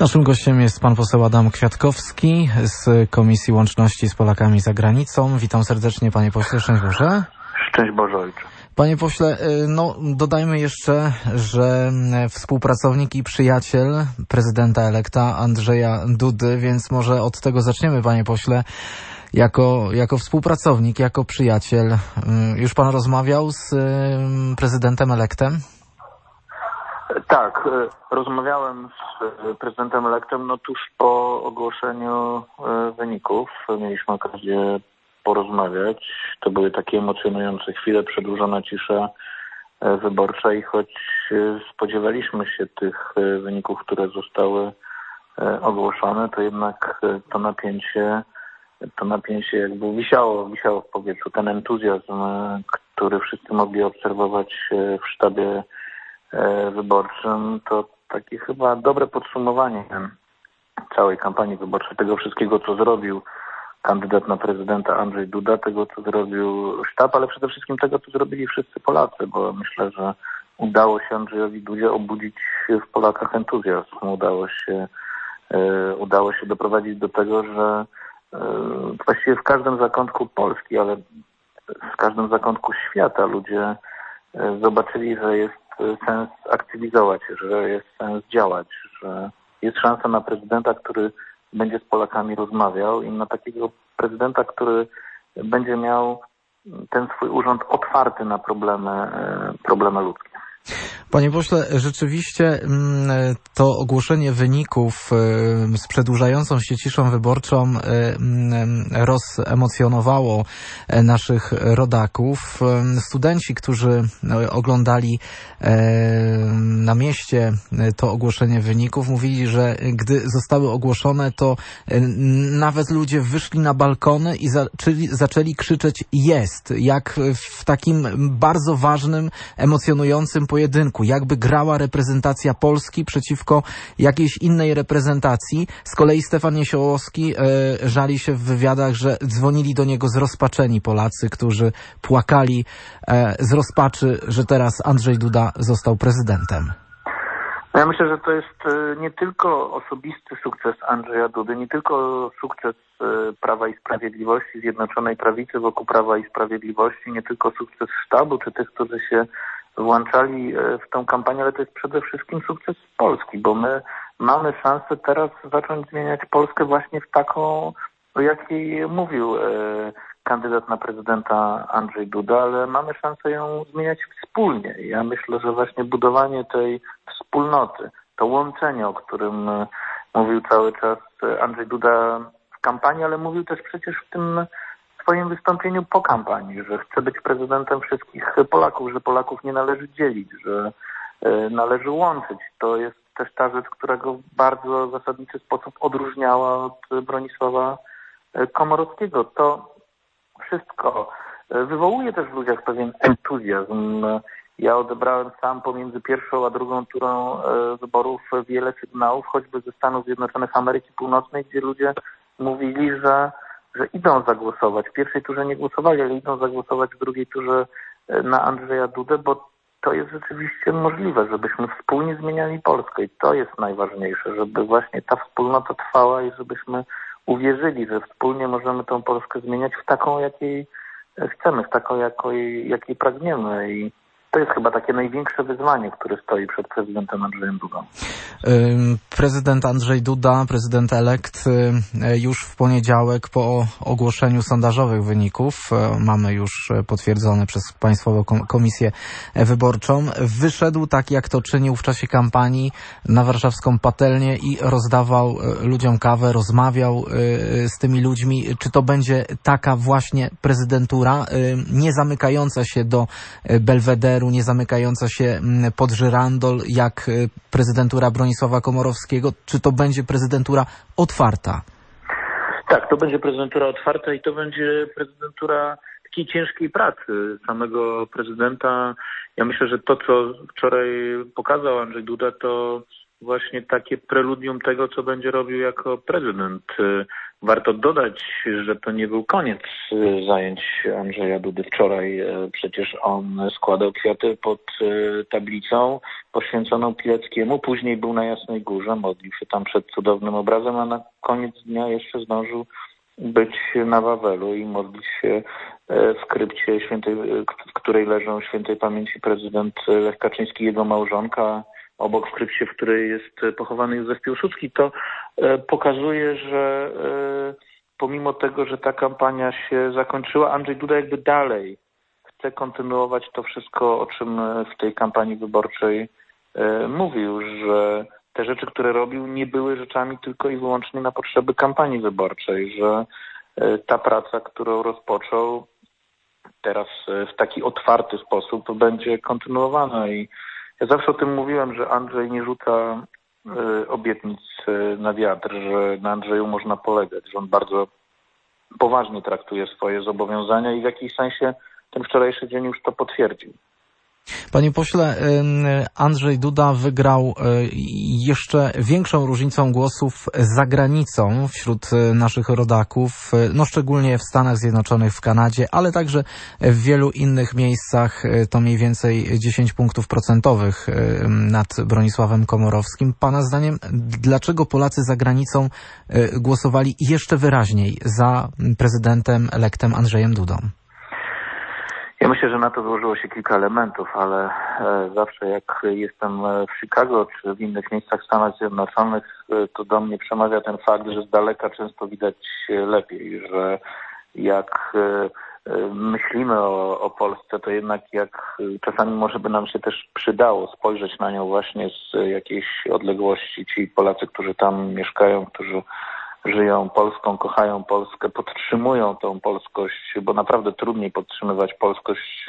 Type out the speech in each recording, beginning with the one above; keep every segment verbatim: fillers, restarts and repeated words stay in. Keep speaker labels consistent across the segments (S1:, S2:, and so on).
S1: Naszym gościem jest pan poseł Adam Kwiatkowski z Komisji Łączności z Polakami za Granicą. Witam serdecznie, panie pośle. Szczęść Boże.
S2: Szczęść Boże, ojcze.
S1: Panie pośle, no dodajmy jeszcze, że współpracownik i przyjaciel prezydenta elekta Andrzeja Dudy, więc może od tego zaczniemy, panie pośle. Jako, jako współpracownik, jako przyjaciel, już pan rozmawiał z prezydentem elektem?
S2: Tak, rozmawiałem z prezydentem elektem no tuż po ogłoszeniu wyników. Mieliśmy okazję porozmawiać. To były takie emocjonujące chwile, przedłużona cisza wyborcza i choć spodziewaliśmy się tych wyników, które zostały ogłoszone, to jednak to napięcie to napięcie jakby wisiało, wisiało w powietrzu. Ten entuzjazm, który wszyscy mogli obserwować w sztabie wyborczym, to takie chyba dobre podsumowanie całej kampanii wyborczej, tego wszystkiego, co zrobił kandydat na prezydenta Andrzej Duda, tego, co zrobił sztab, ale przede wszystkim tego, co zrobili wszyscy Polacy, bo myślę, że udało się Andrzejowi Dudzie obudzić w Polakach entuzjazm. Udało się, udało się doprowadzić do tego, że właściwie w każdym zakątku Polski, ale w każdym zakątku świata ludzie zobaczyli, że jest sens aktywizować, że jest sens działać, że jest szansa na prezydenta, który będzie z Polakami rozmawiał i na takiego prezydenta, który będzie miał ten swój urząd otwarty na problemy, problemy ludzkie.
S1: Panie pośle, rzeczywiście to ogłoszenie wyników z przedłużającą się ciszą wyborczą rozemocjonowało naszych rodaków. Studenci, którzy oglądali na mieście to ogłoszenie wyników, mówili, że gdy zostały ogłoszone, to nawet ludzie wyszli na balkony i zaczęli, zaczęli krzyczeć jest, jak w takim bardzo ważnym, emocjonującym pojedynku, jakby grała reprezentacja Polski przeciwko jakiejś innej reprezentacji. Z kolei Stefan Niesiołowski e, żali się w wywiadach, że dzwonili do niego zrozpaczeni Polacy, którzy płakali e, z rozpaczy, że teraz Andrzej Duda został prezydentem.
S2: Ja myślę, że to jest nie tylko osobisty sukces Andrzeja Dudy, nie tylko sukces Prawa i Sprawiedliwości, Zjednoczonej Prawicy wokół Prawa i Sprawiedliwości, nie tylko sukces sztabu, czy tych, którzy się włączali w tą kampanię, ale to jest przede wszystkim sukces Polski, bo my mamy szansę teraz zacząć zmieniać Polskę właśnie w taką, o jakiej mówił kandydat na prezydenta Andrzej Duda, ale mamy szansę ją zmieniać wspólnie. Ja myślę, że właśnie budowanie tej wspólnoty, to łączenie, o którym mówił cały czas Andrzej Duda w kampanii, ale mówił też przecież w tym swoim wystąpieniu po kampanii, że chce być prezydentem wszystkich Polaków, że Polaków nie należy dzielić, że należy łączyć. To jest też ta rzecz, która go w bardzo zasadniczy sposób odróżniała od Bronisława Komorowskiego. To wszystko wywołuje też w ludziach pewien entuzjazm. Ja odebrałem sam pomiędzy pierwszą a drugą turą wyborów wiele sygnałów, choćby ze Stanów Zjednoczonych Ameryki Północnej, gdzie ludzie mówili, że że idą zagłosować. W pierwszej turze nie głosowali, ale idą zagłosować w drugiej turze na Andrzeja Dudę, bo to jest rzeczywiście możliwe, żebyśmy wspólnie zmieniali Polskę i to jest najważniejsze, żeby właśnie ta wspólnota trwała i żebyśmy uwierzyli, że wspólnie możemy tę Polskę zmieniać w taką, jakiej chcemy, w taką, jakiej, jakiej pragniemy i to jest chyba takie największe wyzwanie, które stoi przed prezydentem Andrzejem Dudą.
S1: Prezydent Andrzej Duda, prezydent elekt, już w poniedziałek po ogłoszeniu sondażowych wyników, mamy już potwierdzone przez Państwową Komisję Wyborczą, wyszedł tak, jak to czynił w czasie kampanii na warszawską Patelnię i rozdawał ludziom kawę, rozmawiał z tymi ludźmi. Czy to będzie taka właśnie prezydentura, nie zamykająca się do Belwederu, nie zamykająca się pod żyrandol, jak prezydentura Bronisława Komorowskiego? Czy to będzie prezydentura otwarta?
S2: Tak, to będzie prezydentura otwarta i to będzie prezydentura takiej ciężkiej pracy samego prezydenta. Ja myślę, że to, co wczoraj pokazał Andrzej Duda, to właśnie takie preludium tego, co będzie robił jako prezydent. Warto dodać, że to nie był koniec zajęć Andrzeja Dudy. Wczoraj przecież on składał kwiaty pod tablicą poświęconą Pileckiemu. Później był na Jasnej Górze, modlił się tam przed cudownym obrazem, a na koniec dnia jeszcze zdążył być na Wawelu i modlić się w krypcie świętej, w której leżą świętej pamięci prezydent Lech Kaczyński i jego małżonka, obok w krypcie, w której jest pochowany Józef Piłsudski. To pokazuje, że pomimo tego, że ta kampania się zakończyła, Andrzej Duda jakby dalej chce kontynuować to wszystko, o czym w tej kampanii wyborczej mówił, że te rzeczy, które robił, nie były rzeczami tylko i wyłącznie na potrzeby kampanii wyborczej, że ta praca, którą rozpoczął teraz w taki otwarty sposób, będzie kontynuowana. I ja zawsze o tym mówiłem, że Andrzej nie rzuca obietnic na wiatr, że na Andrzeju można polegać, że on bardzo poważnie traktuje swoje zobowiązania i w jakimś sensie ten wczorajszy dzień już to potwierdził.
S1: Panie pośle, Andrzej Duda wygrał jeszcze większą różnicą głosów za granicą wśród naszych rodaków, no szczególnie w Stanach Zjednoczonych, w Kanadzie, ale także w wielu innych miejscach, to mniej więcej dziesięć punktów procentowych nad Bronisławem Komorowskim. Pana zdaniem, dlaczego Polacy za granicą głosowali jeszcze wyraźniej za prezydentem elektem Andrzejem Dudą?
S2: Ja myślę, że na to złożyło się kilka elementów, ale zawsze jak jestem w Chicago czy w innych miejscach Stanów Zjednoczonych, to do mnie przemawia ten fakt, że z daleka często widać lepiej, że jak myślimy o, o Polsce, to jednak jak czasami może by nam się też przydało spojrzeć na nią właśnie z jakiejś odległości. Ci Polacy, którzy tam mieszkają, którzy żyją Polską, kochają Polskę, podtrzymują tą polskość, bo naprawdę trudniej podtrzymywać polskość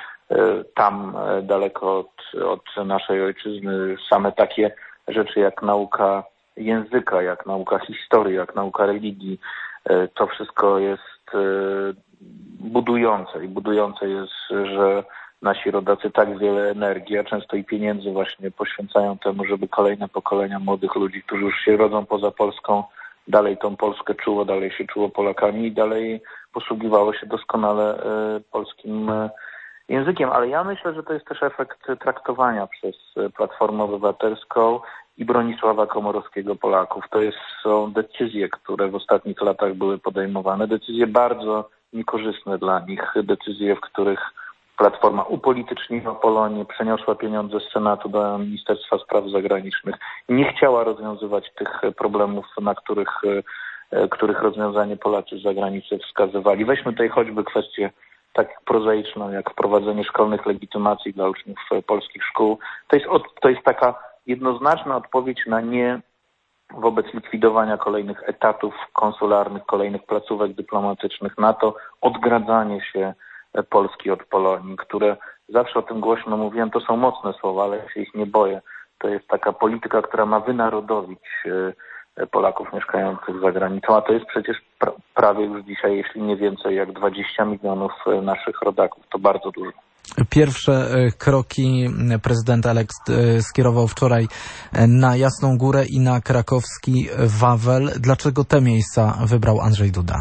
S2: tam daleko od, od naszej ojczyzny. Same takie rzeczy jak nauka języka, jak nauka historii, jak nauka religii, to wszystko jest budujące i budujące jest, że nasi rodacy tak wiele energii, a często i pieniędzy właśnie poświęcają temu, żeby kolejne pokolenia młodych ludzi, którzy już się rodzą poza Polską, dalej tą Polskę czuło, dalej się czuło Polakami i dalej posługiwało się doskonale polskim językiem. Ale ja myślę, że to jest też efekt traktowania przez Platformę Obywatelską i Bronisława Komorowskiego Polaków. To jest, są decyzje, które w ostatnich latach były podejmowane. Decyzje bardzo niekorzystne dla nich. Decyzje, w których Platforma upolityczniła Polonię, przeniosła pieniądze z Senatu do Ministerstwa Spraw Zagranicznych. Nie chciała rozwiązywać tych problemów, na których, których rozwiązanie Polacy z zagranicy wskazywali. Weźmy tutaj choćby kwestię tak prozaiczną, jak wprowadzenie szkolnych legitymacji dla uczniów polskich szkół. To jest, od, to jest taka jednoznaczna odpowiedź na nie wobec likwidowania kolejnych etatów konsularnych, kolejnych placówek dyplomatycznych, na to odgradzanie się Polski od Polonii, które zawsze o tym głośno mówiłem, to są mocne słowa, ale ja się ich nie boję. To jest taka polityka, która ma wynarodowić Polaków mieszkających za granicą, a to jest przecież pra- prawie już dzisiaj, jeśli nie więcej, jak dwadzieścia milionów naszych rodaków. To bardzo dużo.
S1: Pierwsze kroki prezydent elekt skierował wczoraj na Jasną Górę i na krakowski Wawel. Dlaczego te miejsca wybrał Andrzej Duda?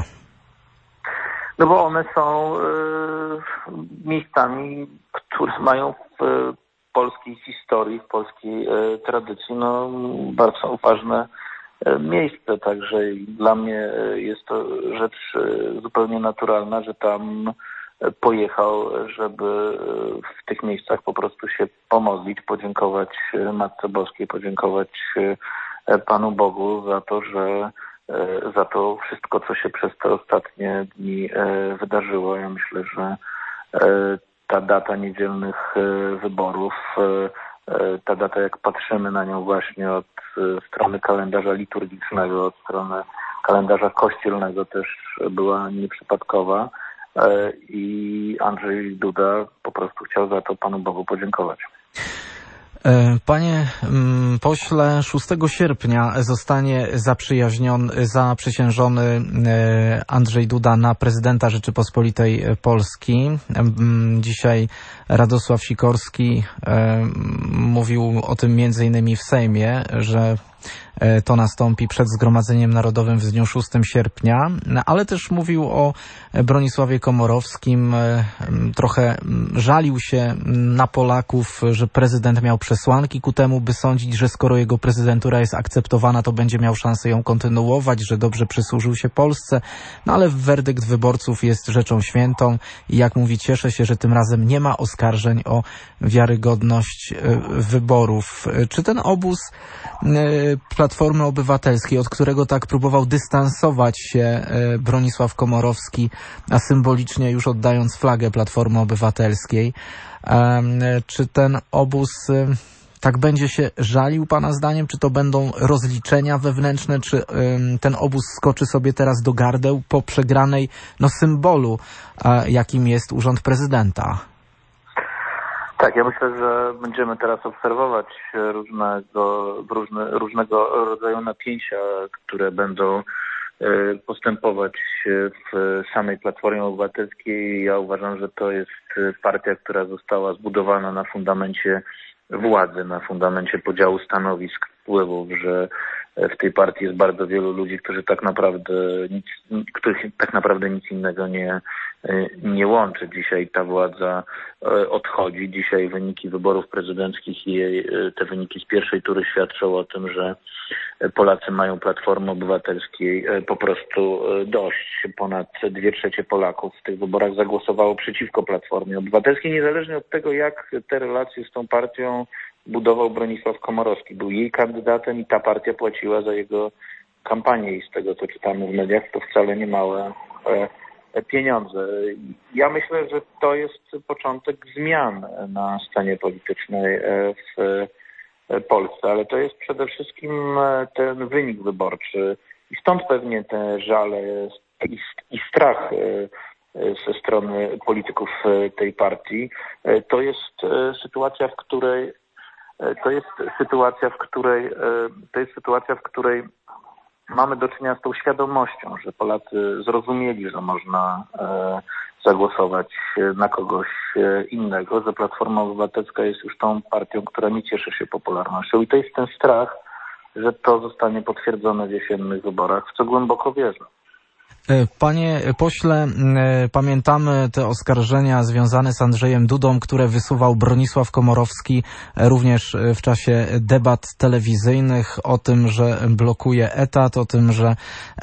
S2: No bo one są y, miejscami, które mają w y, polskiej historii, w polskiej y, tradycji no, bardzo ważne y, miejsce. Także dla mnie y, jest to rzecz y, zupełnie naturalna, że tam pojechał, żeby w tych miejscach po prostu się pomodlić, podziękować Matce Boskiej, podziękować Panu Bogu za to, że za to wszystko, co się przez te ostatnie dni wydarzyło. Ja myślę, że ta data niedzielnych wyborów, ta data, jak patrzymy na nią właśnie od strony kalendarza liturgicznego, od strony kalendarza kościelnego, też była nieprzypadkowa i Andrzej Duda po prostu chciał za to Panu Bogu podziękować.
S1: Panie pośle, szóstego sierpnia zostanie zaprzyjaźniony, zaprzysiężony Andrzej Duda na prezydenta Rzeczypospolitej Polski. Dzisiaj Radosław Sikorski mówił o tym między innymi w Sejmie, że to nastąpi przed Zgromadzeniem Narodowym w dniu szóstego sierpnia, ale też mówił o Bronisławie Komorowskim. Trochę żalił się na Polaków, że prezydent miał przesłanki ku temu, by sądzić, że skoro jego prezydentura jest akceptowana, to będzie miał szansę ją kontynuować, że dobrze przysłużył się Polsce. No ale werdykt wyborców jest rzeczą świętą i jak mówi, cieszę się, że tym razem nie ma oskarżeń o wiarygodność wyborów. Czy ten obóz Platformy Obywatelskiej, od którego tak próbował dystansować się Bronisław Komorowski, a symbolicznie już oddając flagę Platformy Obywatelskiej, czy ten obóz tak będzie się żalił Pana zdaniem? Czy to będą rozliczenia wewnętrzne? Czy ten obóz skoczy sobie teraz do gardeł po przegranej no, symbolu, jakim jest urząd prezydenta?
S2: Tak, ja myślę, że będziemy teraz obserwować różnego, różne, różnego rodzaju napięcia, które będą postępować w samej Platformie Obywatelskiej. Ja uważam, że to jest partia, która została zbudowana na fundamencie władzy, na fundamencie podziału stanowisk, wpływów, że w tej partii jest bardzo wielu ludzi, którzy tak naprawdę nic, których tak naprawdę nic innego nie, nie łączy. Dzisiaj ta władza odchodzi. Dzisiaj wyniki wyborów prezydenckich i te wyniki z pierwszej tury świadczą o tym, że Polacy mają Platformy Obywatelskiej po prostu dość. Ponad dwie trzecie Polaków w tych wyborach zagłosowało przeciwko Platformie Obywatelskiej, niezależnie od tego, jak te relacje z tą partią budował Bronisław Komorowski. Był jej kandydatem i ta partia płaciła za jego kampanię i z tego, co czytamy w mediach, to wcale nie małe pieniądze. Ja myślę, że to jest początek zmian na scenie politycznej w Polsce, ale to jest przede wszystkim ten wynik wyborczy i stąd pewnie te żale i strach ze strony polityków tej partii. To jest sytuacja, w której to jest sytuacja, w której to jest sytuacja, w której mamy do czynienia z tą świadomością, że Polacy zrozumieli, że można zagłosować na kogoś innego, że Platforma Obywatelska jest już tą partią, która nie cieszy się popularnością. I to jest ten strach, że to zostanie potwierdzone w jesiennych wyborach, w co głęboko wierzę.
S1: Panie pośle, pamiętamy te oskarżenia związane z Andrzejem Dudą, które wysuwał Bronisław Komorowski również w czasie debat telewizyjnych o tym, że blokuje etat, o tym, że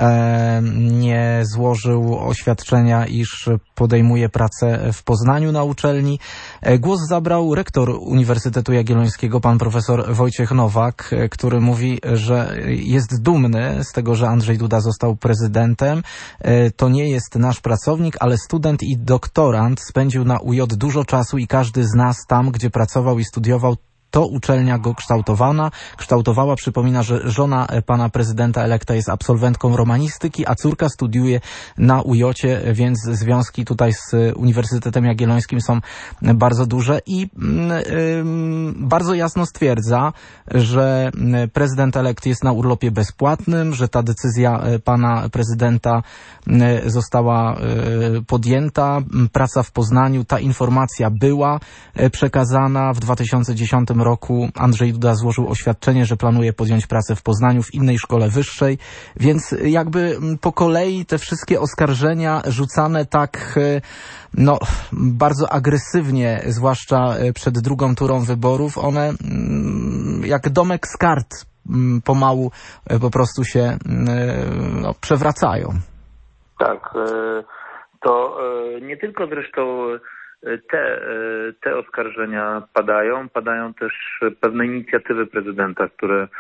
S1: nie złożył oświadczenia, iż podejmuje pracę w Poznaniu na uczelni. Głos zabrał rektor Uniwersytetu Jagiellońskiego, pan profesor Wojciech Nowak, który mówi, że jest dumny z tego, że Andrzej Duda został prezydentem. To nie jest nasz pracownik, ale student i doktorant. Spędził na U J dużo czasu i każdy z nas tam, gdzie pracował i studiował, to uczelnia go kształtowana, kształtowała. Przypomina, że żona pana prezydenta elekta jest absolwentką romanistyki, a córka studiuje na U J-cie, więc związki tutaj z Uniwersytetem Jagiellońskim są bardzo duże i yy, bardzo jasno stwierdza, że prezydent elekt jest na urlopie bezpłatnym, że ta decyzja pana prezydenta została podjęta. Praca w Poznaniu, ta informacja była przekazana w dwa tysiące dziesiątym roku. Andrzej Duda złożył oświadczenie, że planuje podjąć pracę w Poznaniu w innej szkole wyższej, więc jakby po kolei te wszystkie oskarżenia rzucane tak no bardzo agresywnie, zwłaszcza przed drugą turą wyborów, one jak domek z kart pomału po prostu się no, przewracają.
S2: Tak, to nie tylko zresztą Te, te oskarżenia padają, padają też pewne inicjatywy prezydenta, które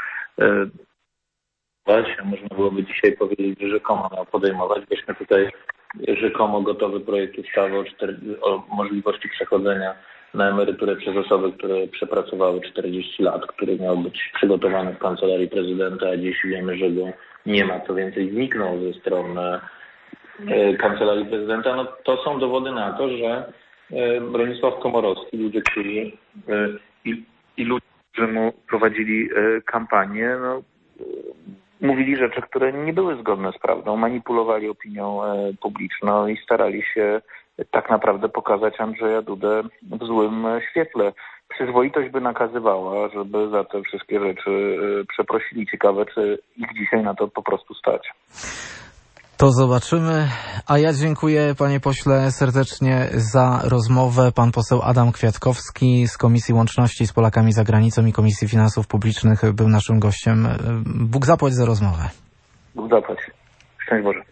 S2: można byłoby dzisiaj powiedzieć, że rzekomo miał podejmować. Weźmy tutaj rzekomo gotowy projekt ustawy o, cztery, o możliwości przechodzenia na emeryturę przez osoby, które przepracowały czterdzieści lat, który miał być przygotowany w Kancelarii Prezydenta, a dziś wiemy, że go nie ma. Co więcej, zniknął ze strony Kancelarii Prezydenta. No, to są dowody na to, że Bronisław Komorowski, ludzie, którzy i, i ludzie, którzy prowadzili kampanię, no, mówili rzeczy, które nie były zgodne z prawdą, manipulowali opinią publiczną i starali się tak naprawdę pokazać Andrzeja Dudę w złym świetle. Przyzwoitość by nakazywała, żeby za te wszystkie rzeczy przeprosili. Ciekawe, czy ich dzisiaj na to po prostu stać.
S1: To zobaczymy. A ja dziękuję, panie pośle, serdecznie za rozmowę. Pan poseł Adam Kwiatkowski z Komisji Łączności z Polakami za Granicą i Komisji Finansów Publicznych był naszym gościem. Bóg zapłać za rozmowę.
S2: Bóg zapłać. Szczęść Boże.